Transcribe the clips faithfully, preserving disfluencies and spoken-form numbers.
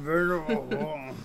bra.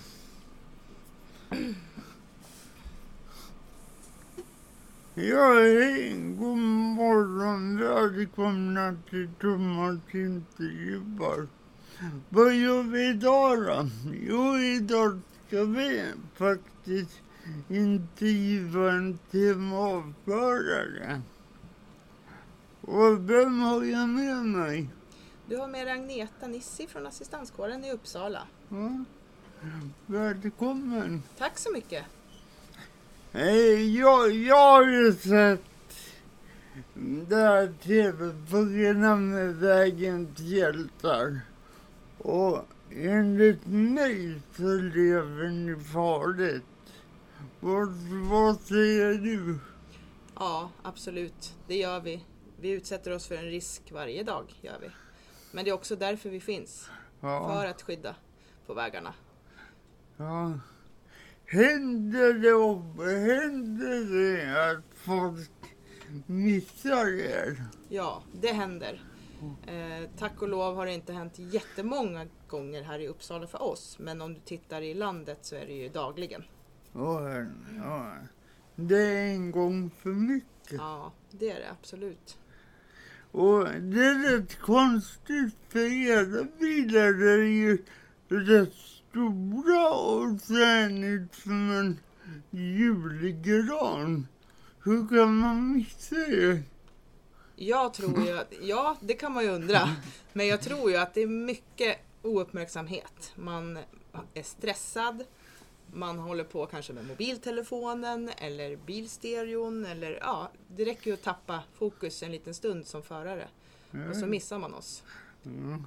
Ja, hej, god morgon. Välkomna till Thomas intervjuar. Vad gör vi idag då? Jo, idag ska vi faktiskt intervjua en temaförare. Och vem har jag med mig? Du har med Agneta Nissi från assistanskåren i Uppsala. Ja. Välkommen. Tack så mycket. Hej, jag, jag har ju sett det här tv-programmet Vägens hjältar. Och enligt mig så lever ni farligt. Vad, vad säger du? Ja, absolut. Det gör vi. Vi utsätter oss för en risk varje dag, gör vi. Men det är också därför vi finns. Ja. För att skydda på vägarna. Ja. Händer det, händer det att folk missar er? Ja, det händer. Eh, tack och lov har det inte hänt jättemånga gånger här i Uppsala för oss. Men om du tittar i landet så är det ju dagligen. Ja, ja. Det är en gång för mycket. Ja, det är det absolut. Och det är rätt konstigt för era bilar är ju rätt stora och sänigt som en julgran. Hur kan man missa det? Jag tror ju att, ja det kan man ju undra, men jag tror ju att det är mycket ouppmärksamhet. Man är stressad, man håller på kanske med mobiltelefonen eller bilstereon eller ja, det räcker ju att tappa fokus en liten stund som förare och så missar man oss. Mm.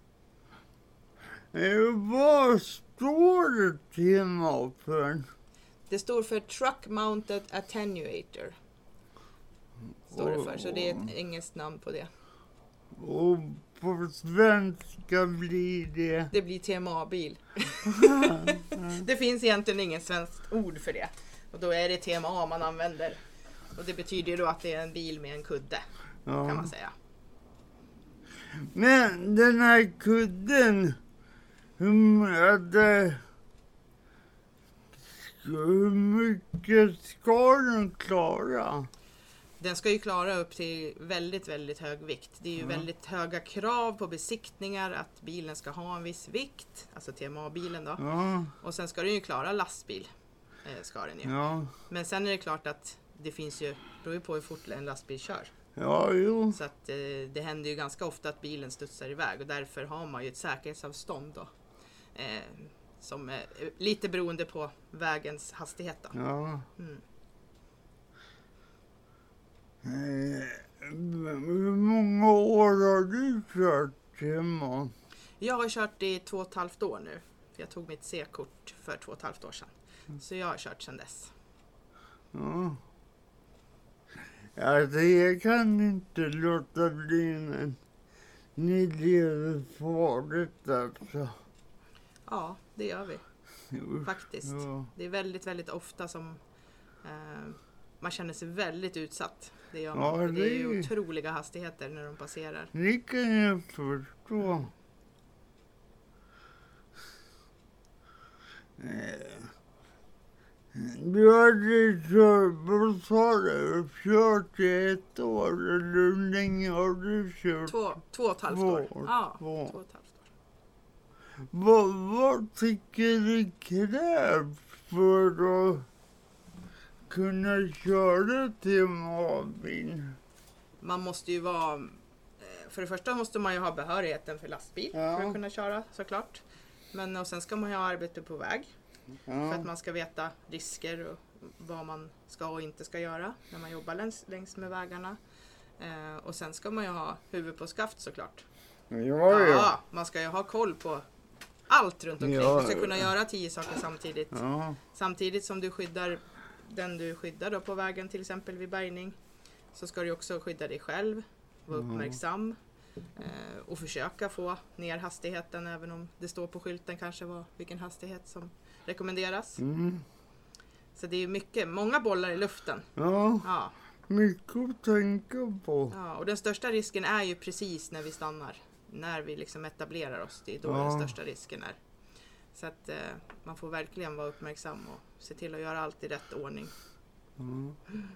Eh, vad står det tema för? Det står för Truck Mounted Attenuator. Står det för, så det är ett engelskt namn på det. Och på svenska blir det... Det blir T M A-bil. Det finns egentligen ingen svenskt ord för det. Och då är det T M A man använder. Och det betyder ju då att det är en bil med en kudde, Ja. kan man säga. Men den här kudden, hur, det, hur mycket ska den klara? Den ska ju klara upp till väldigt, väldigt hög vikt. Det är ju Ja. väldigt höga krav på besiktningar att bilen ska ha en viss vikt. Alltså T M A-bilen då. Ja, Och sen ska den ju klara lastbil. Eh, ska den ju. ja, Men sen är det klart att det finns ju, beror ju på hur fort en lastbil kör. ja, jo. Så att eh, det händer ju ganska ofta att bilen studsar iväg och därför har man ju ett säkerhetsavstånd då. Eh, som är lite beroende på vägens hastighet då. Ja. Mm. Eh, hur många år har du kört tema? Jag har kört i två och ett halvt år nu. Jag tog mitt C-kort för två och ett halvt år sedan. Så jag har kört sedan dess. Ja. Alltså jag kan inte låta bli, men ni lever farligt alltså. Ja, det gör vi Jo, faktiskt. ja. Det är väldigt, väldigt ofta som eh, man känner sig väldigt utsatt. Det, gör Ja, man. Och det är ju det- otroliga hastigheter när de passerar. Det kan jag förstå. Eh, Du hade kört, vad sa du, kört i ett år, eller hur länge har du kört? Två, två och ett halvt år. Två, Ja, två. två och ett halvt år. Vad, vad tycker du krävs för att kunna köra till Mavin? Man måste ju vara, eh, för det första måste man ju ha behörigheten för lastbil Ja. för att kunna köra såklart. Men och sen ska man ju ha arbete på väg för Ja, att man ska veta risker och vad man ska och inte ska göra när man jobbar längs, längs med vägarna. Eh, och sen ska man ju ha huvud på skaft såklart. ja, ja. man ska ju ha koll på allt runt omkring. Ja. Du ska kunna göra tio saker samtidigt. Ja, Samtidigt som du skyddar den du skyddar då på vägen, till exempel vid bärgning, så ska du också skydda dig själv, vara Mm. uppmärksam eh, och försöka få ner hastigheten även om det står på skylten kanske vad, vilken hastighet som rekommenderas. mm. Så det är ju mycket, många bollar i luften. Ja, Ja, mycket att tänka på. ja, och den största risken är ju precis när vi stannar. När vi liksom etablerar oss, det är då Ja. den största risken är. Så att eh, man får verkligen vara uppmärksam och se till att göra allt i rätt ordning. Mm.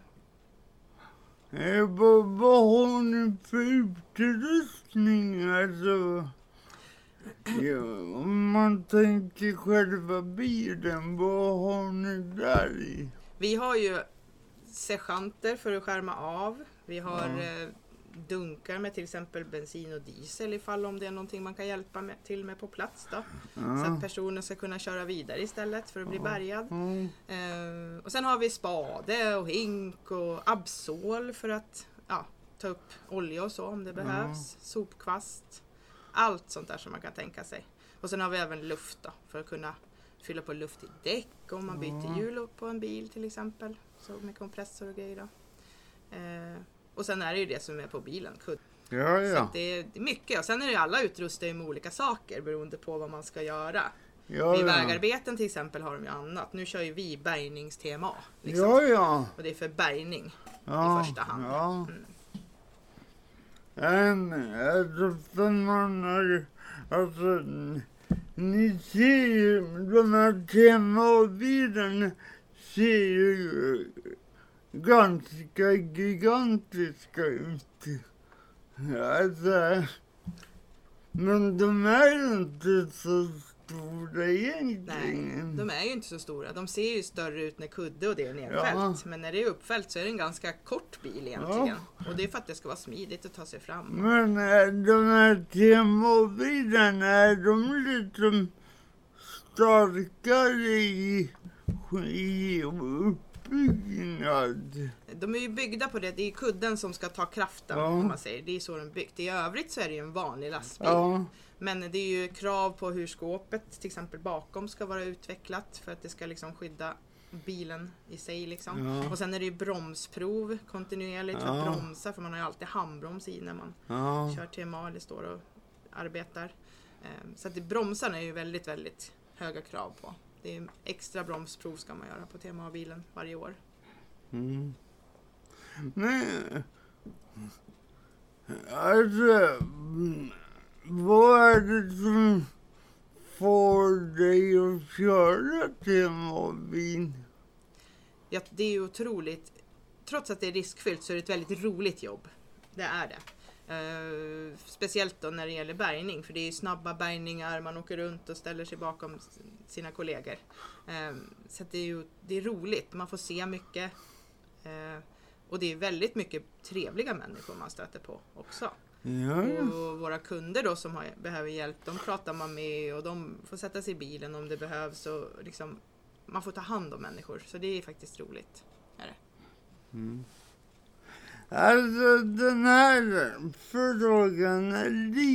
Eh, vad, vad har ni för utrustning? Alltså, ja, om man tänker själva bilen, vad har ni där i? Vi har ju sergeanter för att skärma av. Vi har Ja. eh, dunkar med till exempel bensin och diesel ifall om det är någonting man kan hjälpa med, till med på plats då. Så att personen ska kunna köra vidare istället för att bli bärgad. Mm. Eh, och sen har vi spade och hink och absål för att ja, ta upp olja och så om det behövs. Sopkvast. Allt sånt där som man kan tänka sig. Och sen har vi även luft då, för att kunna fylla på luft i däck om man byter hjul upp på en bil till exempel. Så med kompressor och grejer då. Eh, och sen är det ju det som är på bilen. Kudd. Ja, Så ja. att det är det är mycket. Och sen är det ju alla utrustade med olika saker beroende på vad man ska göra. Ja, Vid ja. vägarbeten till exempel har de ju annat. Nu kör ju vi bärgningstema. Liksom. Ja, ja. Och det är för bärgning Ja, i första hand. Ja. Mm. En, alltså, sen man har, alltså, ni ser ju, de här temabilen ser ju ganska gigantiska ut. Alltså, men de är ju inte så stora Nej, egentligen. de är ju inte så stora. De ser ju större ut när kudde och det är nerfällt. Ja. Men när det är uppfällt så är det en ganska kort bil egentligen. Och det är för att det ska vara smidigt att ta sig fram. Men äh, de här temabilarna, är de liksom starkare i, i uppbyggnad? De är ju byggda på det. Det är kudden som ska ta kraften Ja. om man säger. Det är så de är byggt. I övrigt så är det ju en vanlig lastbil. Ja, Men det är ju krav på hur skåpet till exempel bakom ska vara utvecklat för att det ska liksom skydda bilen i sig liksom. Ja. Och sen är det ju bromsprov kontinuerligt för att Ja. bromsa, för man har ju alltid handbroms i när man ja. kör T M A eller står och arbetar. Ehm, Så att det, bromsarna är ju väldigt, väldigt höga krav på. Det är extra bromsprov ska man göra på T M A-bilen varje år. Mm. Men, alltså, mm, vad är det som får dig att köra temabil? Ja, det är ju otroligt, trots att det är riskfyllt så är det ett väldigt roligt jobb. Det är det. Uh, speciellt då när det gäller bärgning, för det är ju snabba bärgningar, man åker runt och ställer sig bakom s- sina kollegor. Uh, så att det är ju det är roligt, man får se mycket. Uh, och det är väldigt mycket trevliga människor man stöter på också. Ja, ja. Och våra kunder då som har, behöver hjälp, de pratar man med och de får sätta sig i bilen om det behövs. Och liksom, man får ta hand om människor, så det är faktiskt roligt. Är det. Mm. Alltså, den här frågan är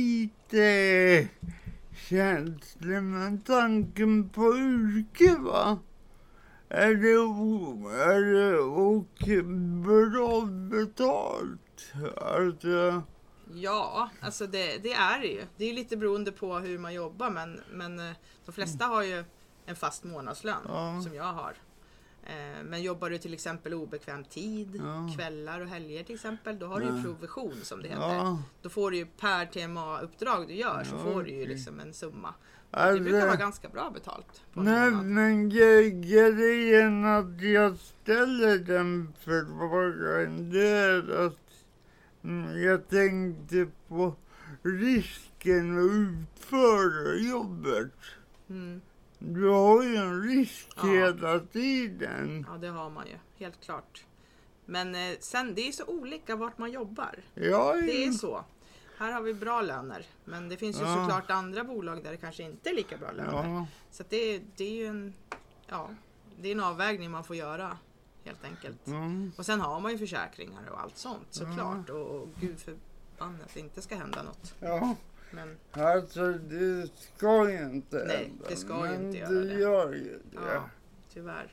lite känslig, men tanken på yrke, va? Är det, o- är det och bra betalt? Alltså, Ja, alltså det, det är det ju. Det är lite beroende på hur man jobbar, men, men eh, de flesta har ju en fast månadslön Ja. som jag har. Eh, Men jobbar du till exempel obekväm tid, Ja. kvällar och helger till exempel, då har du ju Ja. provision som det heter. ja. Då får du ju per T M A-uppdrag du gör, så Ja, får du ju okej. liksom en summa. Det Alltså, brukar vara ganska bra betalt på en nej, månad. men ge- grejen att jag ställer den frågan, det är att mm, jag tänkte på risken att utföra jobbet. Mm. Du har ju en risk Ja. hela tiden. Ja, det har man ju, helt klart. Men eh, sen, det är så olika vart man jobbar. Ja, Det är så. Här har vi bra löner, men det finns ju Ja. såklart andra bolag där det kanske inte är lika bra löner. ja. Så att det, det är ju en, ja, det är en avvägning man får göra, helt enkelt. Mm. Och sen har man ju försäkringar och allt sånt såklart. Och, och gud förbannat att det inte ska hända något. Ja, Men alltså det ska ju inte Nej, hända, det ska ju men inte göra det. det. Gör ju det. ja, tyvärr.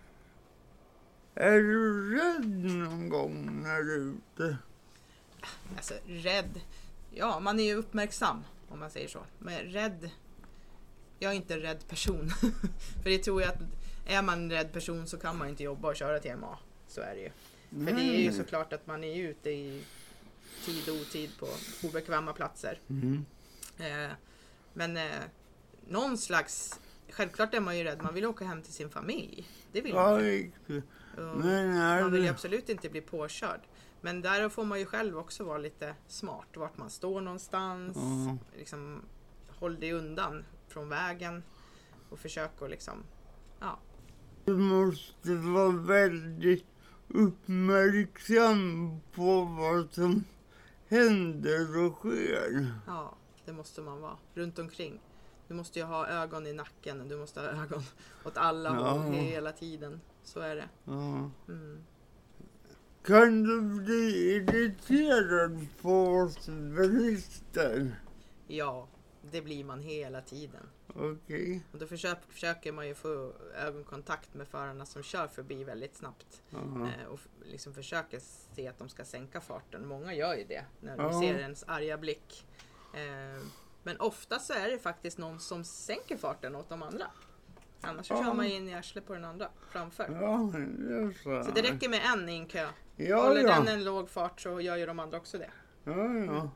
Är du rädd någon gång när du är ute? Alltså rädd. Ja, man är ju uppmärksam om man säger så. Men rädd. Jag är inte en rädd person. För det tror jag att är man en rädd person så kan man inte jobba och köra T M A. Så är det ju. För det är ju såklart att man är ute i tid och otid på obekväma platser. Mm. Eh, men eh, någon slags självklart är man ju rädd. Man vill åka hem till sin familj. Det vill Ja, man. riktigt. Och Men är man vill ju det- absolut inte bli påkörd. Men där får man ju själv också vara lite smart. Vart man står någonstans. Ja. Liksom, håll dig undan från vägen. Och försök att liksom, ja. Du måste vara väldigt uppmärksam på vad som händer och sker. Ja, det måste man vara. Runt omkring. Du måste ju ha ögon i nacken. Du måste ha ögon åt alla Ja. håll hela tiden. Så är det. Ja. Mm. Kan du bli irriterad på oss bilister? Ja, det blir man hela tiden. Okej. Och då försöker, försöker man ju få ögonkontakt med förarna som kör förbi väldigt snabbt. Ja. Eh, och f- liksom försöker se att de ska sänka farten. Många gör ju det när Ja. de ser ens arga blick. Eh, men ofta så är det faktiskt någon som sänker farten åt de andra. Annars så Ja. kör man in i arslet på den andra framför. Ja, det är så. Så det räcker med en i en kö. Ja, Håller ja. den en låg fart så gör ju de andra också det. Ja, ja.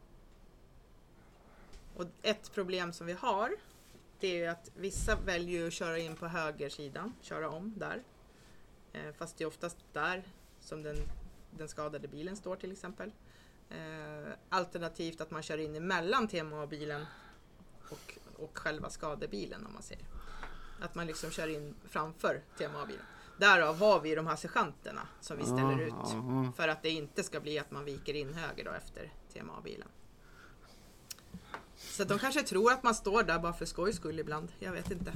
Och ett problem som vi har, det är ju att vissa väljer att köra in på högersidan, köra om där. Eh, fast det är oftast där som den, den skadade bilen står till exempel. Eh, alternativt att man kör in emellan T M A-bilen och, och själva skadebilen om man säger. Att man liksom kör in framför T M A-bilen. Därav har vi de här sergeanterna som vi ställer ut. Ja. För att det inte ska bli att man viker in höger då efter T M A-bilen. Så att de kanske tror att man står där bara för skojs skull ibland. Jag vet inte.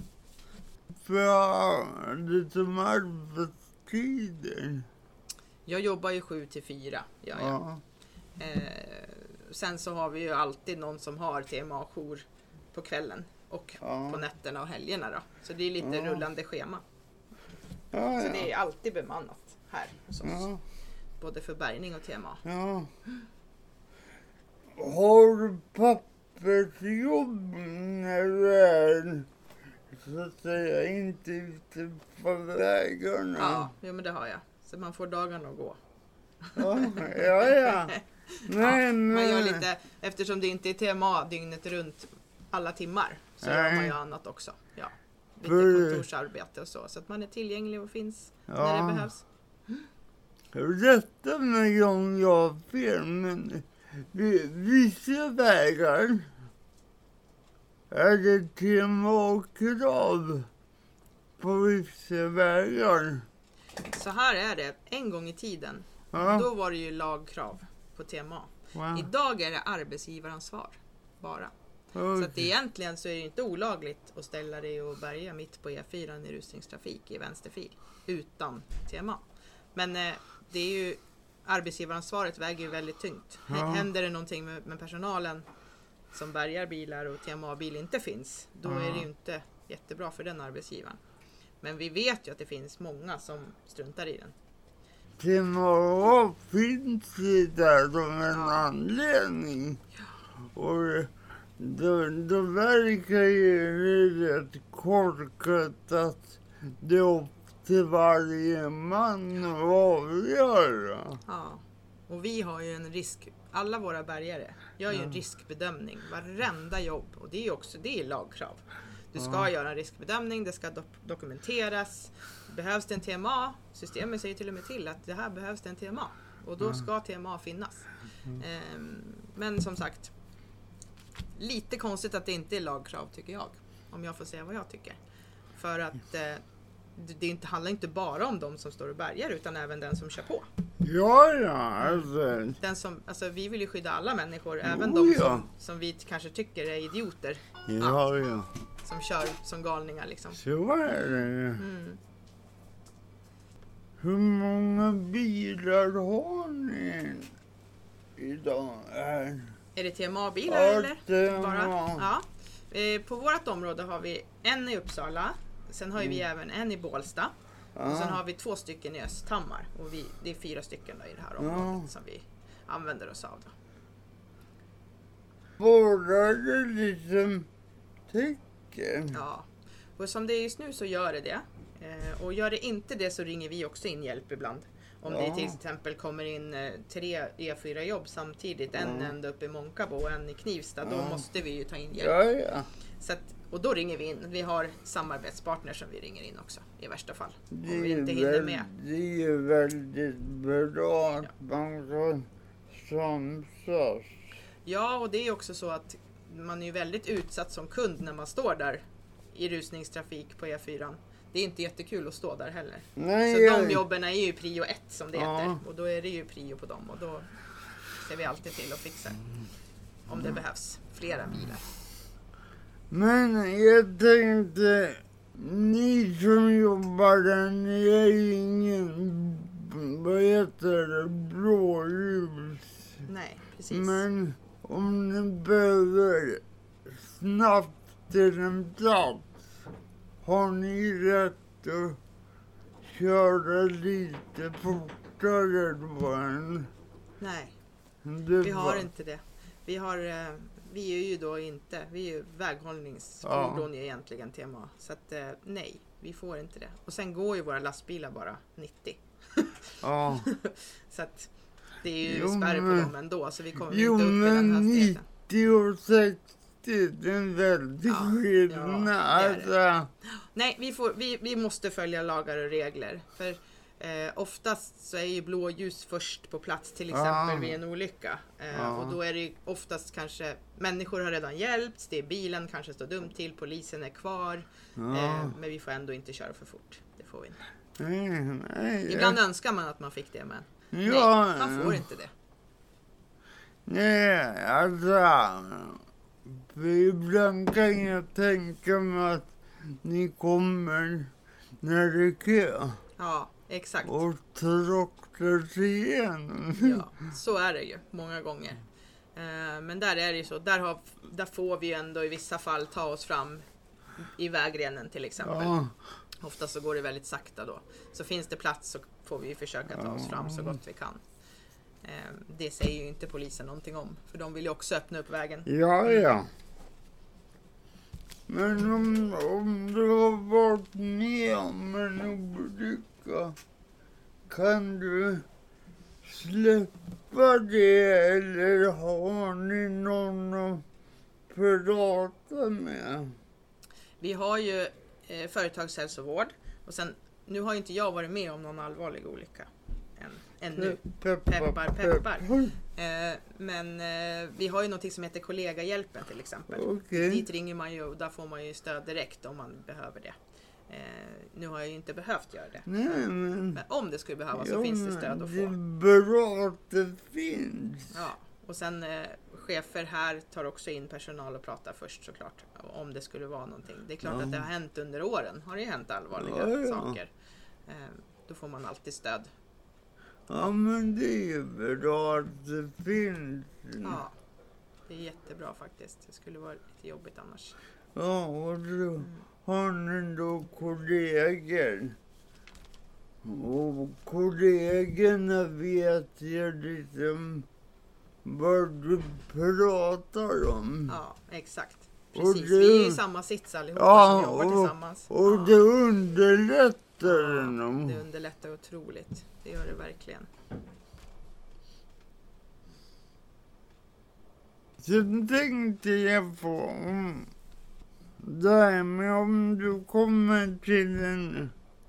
För det som arbetstider. Jag jobbar ju sju till fyra. Ja, ja. Ja. Eh, sen så har vi ju alltid någon som har T M A-jour på kvällen. Och Ja. på nätterna och helgerna då. Så det är lite Ja. rullande schema. Ja, Så ja. det är alltid bemannat här hos oss. Ja. Både för bärgning och T M A. Ja. Har du pappersjobb när du är så att säga inte ute på vägarna? Ja, jo, men det har jag. Så man får dagarna att gå. Ja, ja. ja. Nej, Ja, man gör men- lite, eftersom det inte är T M A dygnet runt alla timmar så Nej. gör man ju annat också. Ja. Lite För- kontorsarbete och så. Så att man är tillgänglig och finns när Ja. det behövs. Rätta mig om jag har fel, men vid vissa vägar är det T M A-krav på vissa vägar. Så här är det. En gång i tiden, Ja. då var det ju lagkrav på T M A. Wow. Idag är det arbetsgivaransvar bara. Så att egentligen så är det inte olagligt att ställa dig och bärga mitt på E fyra i rusningstrafik i vänsterfil utan T M A. Men eh, det är ju arbetsgivaransvaret väger ju väldigt tungt. H- Ja. Händer det någonting med, med personalen som bärgar bilar och T M A-bil inte finns, då Ja. är det ju inte jättebra för den arbetsgivaren. Men vi vet ju att det finns många som struntar i den. T M A finns ju där av en Ja. anledning. Och då, då verkar ju det rätt korkat att det är upp till varje man att avgöra. Ja. Och vi har ju en risk, alla våra bärgare gör ju en Ja. riskbedömning varenda jobb, och det är ju också, det är lagkrav. Du ska Ja. göra en riskbedömning, det ska dok- dokumenteras. Behövs det en T M A? Systemet säger till och med till att det här behövs det en T M A. Och då ska T M A finnas. Ehm, men som sagt, lite konstigt att det inte är lagkrav tycker jag. Om jag får säga vad jag tycker. För att eh, det, det inte, handlar inte bara om de som står och bärgar utan även den som kör på. Ja, ja, alltså. Den som, alltså, vi vill ju skydda alla människor, Jo, även de ja. som, som vi kanske tycker är idioter. Ja, ja. Som kör som galningar liksom. Så är det. Mm. Hur många bilar har ni idag? Är Är det T M A-bilar Ja, eller? T M A. Bara? Ja. Eh, på vårt område har vi en i Uppsala. Sen har ju vi även en i Bålsta. Och sen har vi två stycken i Östhammar. Och vi, det är fyra stycken då i det här området Ja. som vi använder oss av. Då. Båda det liksom tecken? Ja. Och som det är just nu så gör det det. Eh, och gör det inte det så ringer vi också in hjälp ibland. Om det Ja. till exempel kommer in eh, tre E fyra jobb samtidigt. En Ja. ända uppe i Månkabo och en i Knivsta. Då Ja. måste vi ju ta in hjälp. Ja, ja. Så att Och då ringer vi in. Vi har samarbetspartner som vi ringer in också i värsta fall. Om Det vi är, inte hinner väl, med. det är väldigt bra att man kan samsas. Ja, och det är också så att man är ju väldigt utsatt som kund när man står där i rusningstrafik på E fyra. Det är inte jättekul att stå där heller. Nej, Så jag- de jobben är ju prio ett som det Ja. heter. Och då är det ju prio på dem. Och då ser vi alltid till att fixa om det behövs flera bilar. Men jag tänkte, ni som jobbar där, ni är ingen, vad heter det, blåljus. Nej, precis. Men om ni behöver snabbt till en plats, har ni rätt att köra lite fortare då än Nej, det vi har var? inte det. Vi, har, eh, vi är ju då inte, vi är ju väghållningsfordon egentligen tema. Så att eh, nej, vi får inte det. Och sen går ju våra lastbilar bara nittio. Ja. Så att det är ju Jo, spärr på men- dem ändå. Så vi kommer Jo, inte upp i den men hastigheten. nittio och sextio, det är en väldig Ja, skillnad. ja, det är det. Alltså, Nej, vi, får, vi, vi måste följa lagar och regler. För eh, oftast så är ju blåljus först på plats till exempel Ja. vid en olycka. Eh, Ja. Och då är det ju oftast kanske, människor har redan hjälpts, det är bilen kanske står dumt till, polisen är kvar. ja. Eh, men vi får ändå inte köra för fort. Det får vi inte. Nej, nej. Ibland önskar man att man fick det, men ja, nej, man får inte det. Nej, alltså. För ibland kan jag tänka mig att ni kommer när det är kö Ja, exakt. och tråcklar sig igenom. Ja, så är det ju många gånger. Eh, men där är det ju så. Där, har, där får vi ju ändå i vissa fall ta oss fram i vägrenen till exempel. Ja, Ofta så går det väldigt sakta då. Så finns det plats så får vi försöka ta oss fram så gott vi kan. Eh, det säger ju inte polisen någonting om. För de vill ju också öppna upp vägen. ja, ja. Men om, om du har varit med om en olycka, kan du släppa det eller har ni någon att prata med? Vi har ju eh, företagshälsovård. Och sen, nu har ju inte jag varit med om någon allvarlig olycka. Än, ännu. Peppar, peppar. Eh, men eh, vi har ju något som heter kollegahjälpen till exempel. Okej. Dit ringer man ju och där får man ju stöd direkt om man behöver det. Eh, nu har jag ju inte behövt göra det. Nej, men... Men om det skulle behövas så Jo, finns det men stöd att Det är få. bra att det finns. Ja. Och sen eh, chefer här tar också in personal och pratar först såklart. Om det skulle vara någonting. Det är klart Ja. att det har hänt under åren. Har det hänt allvarliga Ja, ja. saker. Eh, då får man alltid stöd. Ja, men det är ju bra att det finns. Ja. Det är jättebra faktiskt. Det skulle vara lite jobbigt annars. Ja, och då Mm. har ni då kollegor. Och kollegorna vet ju liksom vad du pratar om. Ja, exakt. Och Precis. det- Vi är ju i samma sits allihopa Ja, som jobbar och- tillsammans. Och ja. det underlättar Ja, nog. det underlättar otroligt. Det gör det verkligen. Sen tänkte jag på om det här med om du kommer till en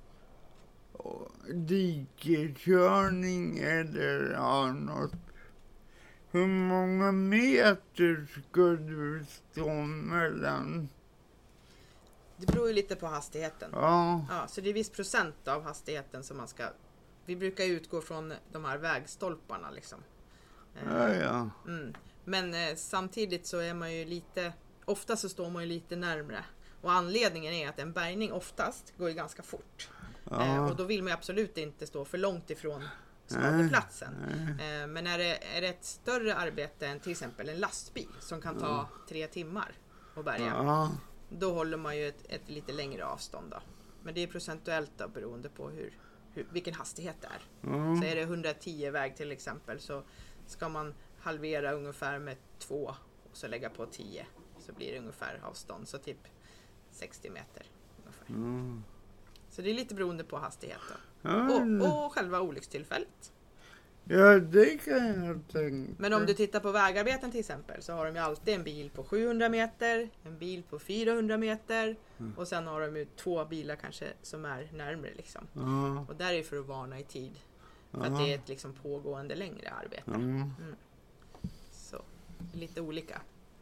dikeskörning eller ja, något. Hur många meter ska du stå mellan? Det beror ju lite på hastigheten. Ja, Ja, så det är viss procent av hastigheten som man ska... Vi brukar utgå från de här vägstolparna liksom. Eh, ja, ja. Mm. Men eh, samtidigt så är man ju lite... Ofta så står man ju lite närmre. Och anledningen är att en bärgning oftast går ju ganska fort. Eh, Ja. och då vill man ju absolut inte stå för långt ifrån Nej. skadeplatsen. Nej. Eh, men är det, är det ett större arbete än till exempel en lastbil som kan ta tre timmar att bärga. Ja, Då håller man ju ett, ett lite längre avstånd då. Men det är procentuellt då, beroende på hur, hur, vilken hastighet det är. ja. Så är det hundratio väg till exempel så ska man halvera ungefär med två och så lägga på tio. Så blir det ungefär avstånd. Så typ sextio meter ungefär. Ja. Så det är lite beroende på hastighet då. Ja, Och, och själva olyckstillfället. Ja, det kan jag tänka. Men om du tittar på vägarbeten till exempel så har de ju alltid en bil på sjuhundra meter, en bil på fyrahundra meter Mm. och sen har de ju två bilar kanske som är närmare liksom. Ja, Och där är för att varna i tid. För ja, att det är ett liksom pågående längre arbete. ja. Så lite olika.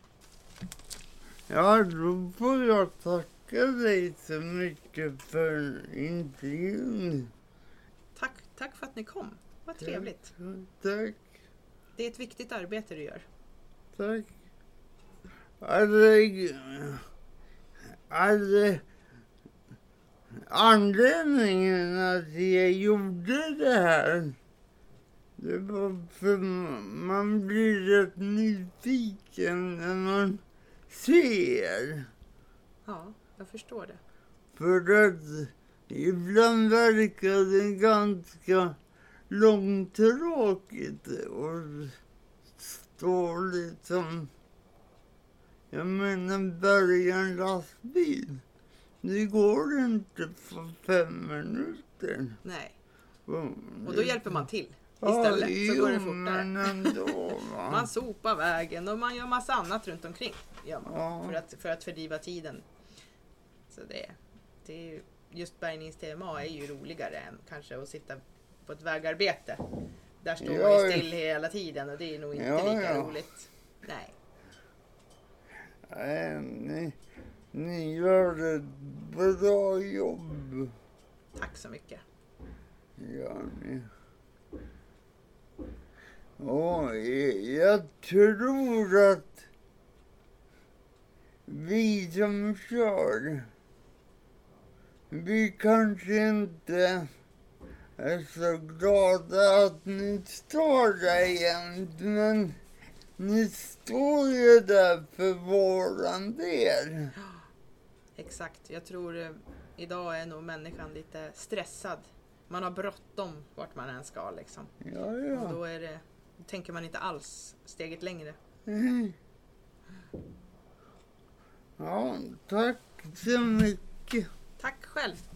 Ja, då får jag tacka dig så mycket för intervjun. Tack, tack för att ni kom. Vad trevligt. Tack, Det är ett viktigt arbete du gör. tack. Alltså, alltså, anledningen att jag gjorde det här, det var för man blir rätt nyfiken när man ser. Ja, jag förstår det. För att ibland verkar det ganska långtråkigt och stå liksom, jag menar, bärga en lastbil. Det går inte på fem minuter. Nej, Och och då hjälper man till Ja, istället. Så jo, går det fortare. men ändå, va? Man sopar vägen och man gör massa annat runt omkring. Gör man, Ja. för, att, för att fördriva tiden. Så det, det är ju, just bärgnings-T M A är ju roligare än kanske att sitta på ett vägarbete. Där står Ja, man ju ja. still hela tiden och det är nog inte Ja, lika ja. roligt. Nej. Nej, ni, ni gör ett bra jobb. Tack så mycket. Gör ni. Och jag tror att vi som kör, vi kanske inte är så glada att ni står där jämt, men ni står ju där för våran del. Exakt. Jag tror eh, idag är nog människan lite stressad. Man har bråttom vart man än ska liksom. Ja, Och ja. då är det, tänker man inte alls steget längre. Mm. Ja, tack så mycket. Tack själv.